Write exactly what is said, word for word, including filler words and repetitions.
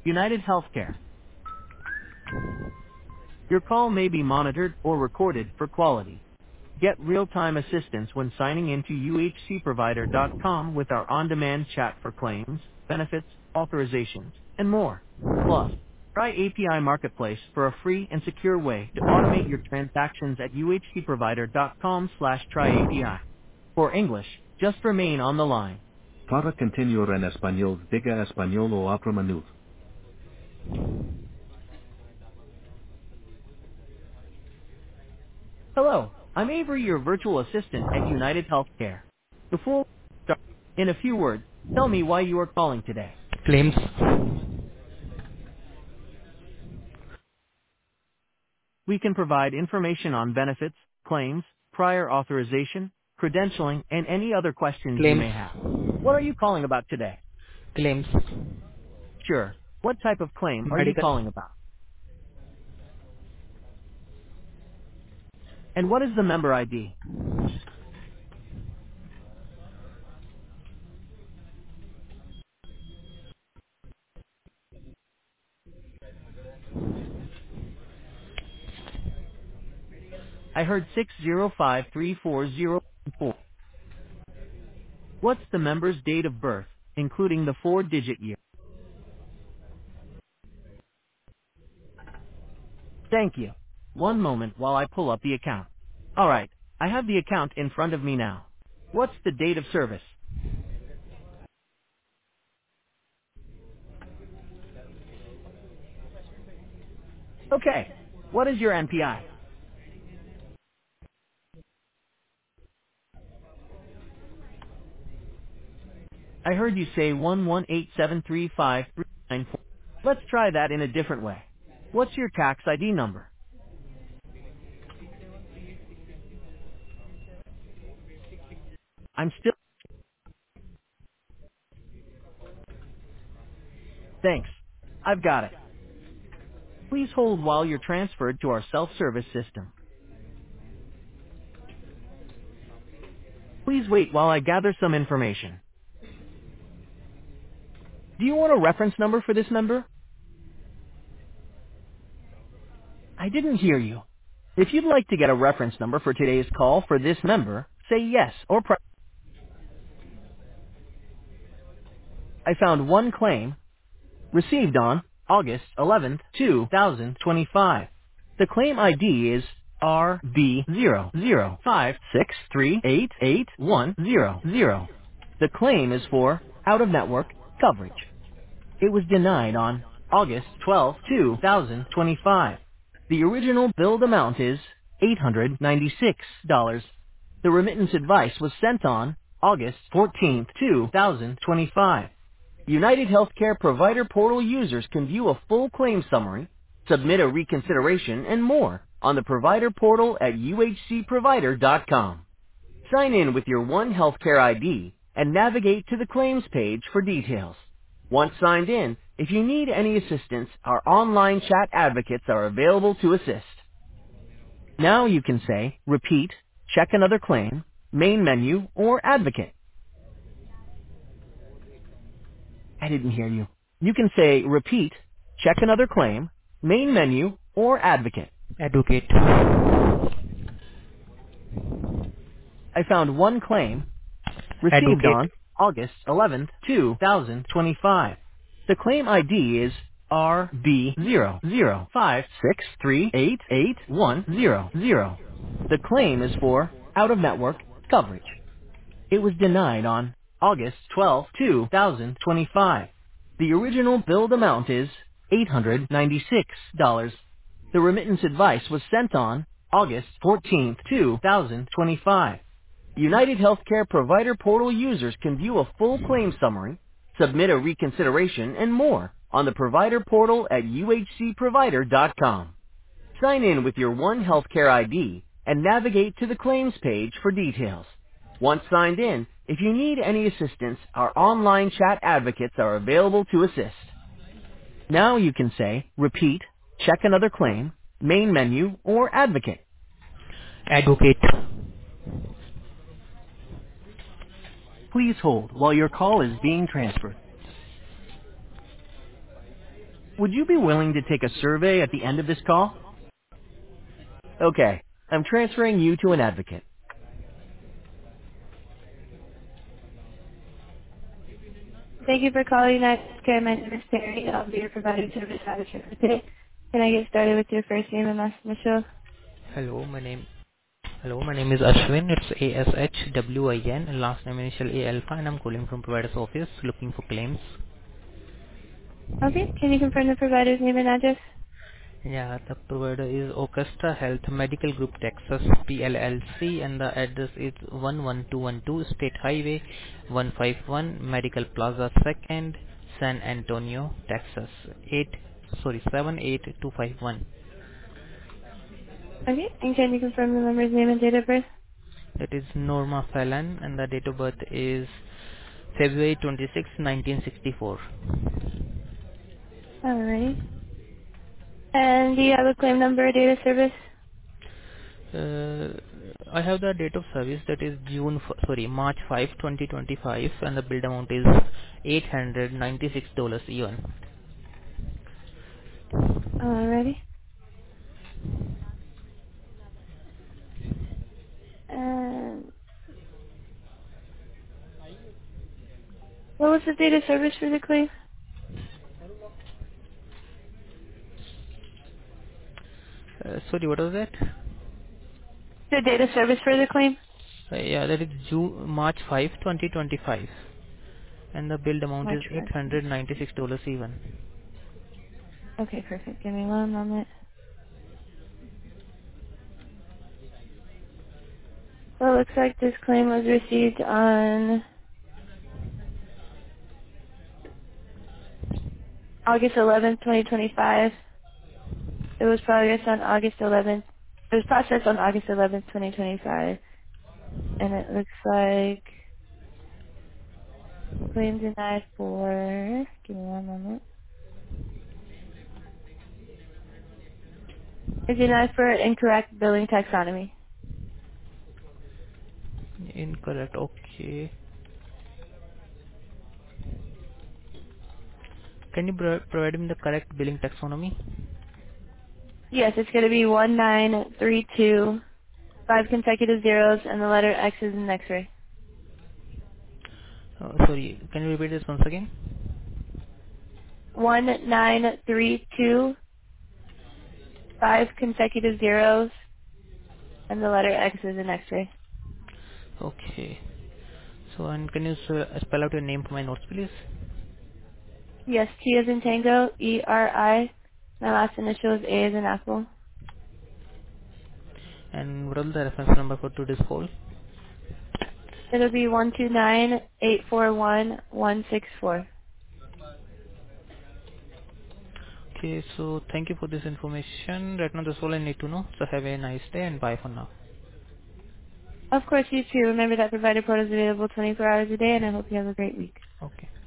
United Healthcare. Your call may be monitored or recorded for quality. Get real-time assistance when signing into U H C provider dot com with our on-demand chat for claims, benefits, authorizations, and more. Plus, try A P I Marketplace for a free and secure way to automate your transactions at U H C provider dot com slash try A P I. For English, just remain on the line. Para continuar en español, diga español o abra menú. Hello, I'm Avery, your virtual assistant at United Healthcare. Before we start, in a few words, tell me why you are calling today. Claims. We can provide information on benefits, claims, prior authorization, credentialing, and any other questions you Claims. may have. What are you calling about today? Claims. Sure. What type of claim are you Medical. calling about? And what is the member I D? I heard six zero five three four zero four. What's the member's date of birth, including the four-digit year? Thank you. One moment while I pull up the account. Alright, I have the account in front of me now. What's the date of service? Okay. What is your N P I? I heard you say one one eight seven three five three nine four. Let's try that in a different way. What's your tax I D number? I'm still... Thanks. I've got it. Please hold while you're transferred to our self-service system. Please wait while I gather some information. Do you want a reference number for this member? I didn't hear you. If you'd like to get a reference number for today's call for this member, say yes or press. I found one claim received on August eleventh, two thousand twenty-five. The claim I D is R B zero zero five six three eight eight one zero zero. The claim is for out-of-network coverage. It was denied on August twelfth, two thousand twenty-five. The original billed amount is eight hundred ninety-six dollars. The remittance advice was sent on August fourteenth, two thousand twenty-five. United Healthcare Provider Portal users can view a full claim summary, submit a reconsideration, and more on the provider portal at U H C provider dot com. Sign in with your One Healthcare I D and navigate to the claims page for details. Once signed in, if you need any assistance, our online chat advocates are available to assist. Now you can say, repeat, check another claim, main menu, or advocate. I didn't hear you. You can say, repeat, check another claim, main menu, or advocate. Advocate. I found one claim received Advocate. on August eleventh, two thousand twenty-five. The claim I D is R B zero zero five six three eight eight one zero zero. The claim is for out-of-network coverage. It was denied on August twelfth, two thousand twenty-five. The original billed amount is eight hundred ninety-six dollars. The remittance advice was sent on August fourteenth, two thousand twenty-five. United Healthcare Provider Portal users can view a full claim summary, submit a reconsideration, and more on the provider portal at U H C provider dot com. Sign in with your One Healthcare I D and navigate to the claims page for details. Once signed in, if you need any assistance, our online chat advocates are available to assist. Now you can say, repeat, check another claim, main menu, or advocate. Advocate. Please hold while your call is being transferred. Would you be willing to take a survey at the end of this call? Okay, I'm transferring you to an advocate. Thank you for calling United Care. My name is Terry. I'll be your provider service advocate for today. Can I get started with your first name and last initial? Hello, my name. Hello, my name is Ashwin. It's A S H W I N. and Last name initial A Alpha, and I'm calling from provider's office looking for claims. Okay, can you confirm the provider's name and address? Yeah, the provider is Augusta Health Medical Group Texas P L L C, and the address is one one two one two State Highway one five one Medical Plaza second, San Antonio, Texas eight sorry seven eight two five one. Okay, and can you confirm the member's name and date of birth? That is Norma Fallon, and the date of birth is February twenty-sixth, nineteen sixty-four. Alrighty. And do you have a claim number or date of service? Uh, I have the date of service, that is June, f- sorry, March fifth, twenty twenty-five, and the bill amount is eight hundred ninety-six dollars even. Alrighty. And what was the date of service for the claim? Uh, sorry, what was that? The date of service for the claim? Uh, yeah, that is June, March fifth, twenty twenty-five, and the bill amount March is fifth. eight hundred ninety-six dollars even. Okay, perfect. Give me one moment. Well, it looks like this claim was received on August eleventh, twenty twenty-five. It was processed on August eleventh. It was processed on August eleventh, twenty twenty-five. And it looks like claim denied for, give me one moment. It's denied for incorrect billing taxonomy. Incorrect, okay. Can you pro- provide me the correct billing taxonomy? Yes, it's going to be one nine three two, five consecutive zeros, and the letter X is in X-ray. Uh, sorry, can you repeat this once again? one nine three two, five consecutive zeros, and the letter X is in X-ray. Okay. So, and can you s- spell out your name for my notes, please? Yes, T as in Tango, E R I. My last initial is A as in Apple. And what is the reference number for today's call? It'll be one two nine eight four one one six four. Okay, so thank you for this information. Right now, that's all I need to know. So have a nice day and bye for now. Of course, you too. Remember that provider portal is available twenty-four hours a day, and I hope you have a great week. Okay.